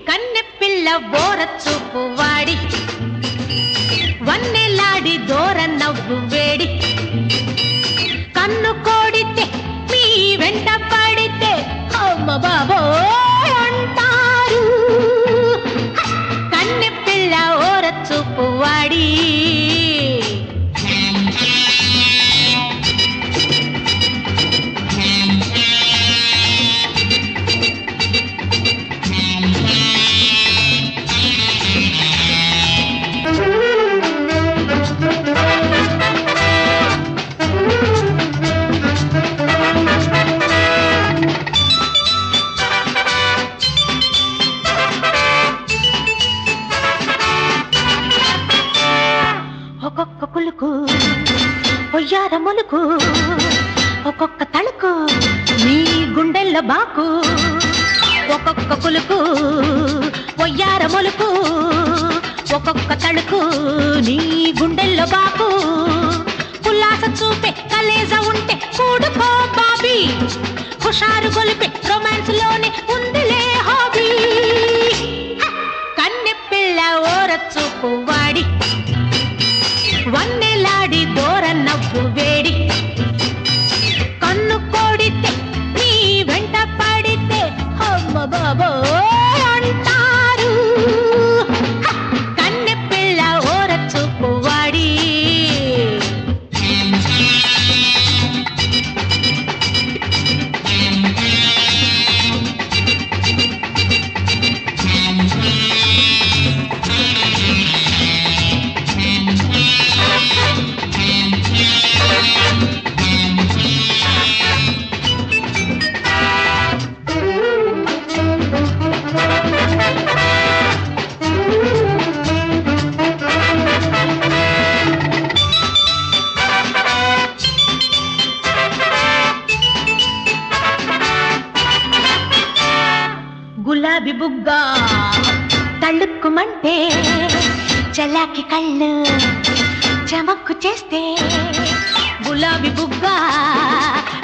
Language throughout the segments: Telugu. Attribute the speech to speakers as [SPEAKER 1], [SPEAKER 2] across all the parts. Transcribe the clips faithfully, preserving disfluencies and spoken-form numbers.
[SPEAKER 1] కన్నె పిల్ల బోర చూపు వాడి వన్నెలాడి దూర నవ్వు వేడి కన్ను కోడితే మీ వెంట పడితే అమ్మ బాబో అంటారు కన్నె పిల్ల ఓర చూపు వాడి ఒక్కొక్క కులుకు పొయ్యార మొలుకు ఒక్కొక్క తళుకు నీ గుండెల్లో బాకు ఒక్కొక్క కులుకు పొయ్యార మొలుకు ఒక్కొక్క తళుకు నీ గుండెల్లో బాకు ఉల్లాస చూపే కలేజ ఉంటే కూడుకో బాబీ హుషారు గొలిపే రొమాన్స్ లోనే ఉందిలే హాబీ కన్నె పిల్ల ఓర చూపు వాడి వన్నెలాడి దూర నవ్వు వేడి కన్ను కోడితే నీ వెంట పడితే అమ్మ బాబో అంటారు కన్నె పిల్ల ఓర చూపు వాడి గులాబీ బుగ్గ తళుక్కుమంటే చలాకి కళ్ళు చమక్కు చేస్తే గులాబీ బుగ్గ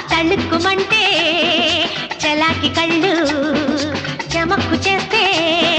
[SPEAKER 1] తళుక్కుమంటే చలాకి కళ్ళు చమక్కు చేస్తే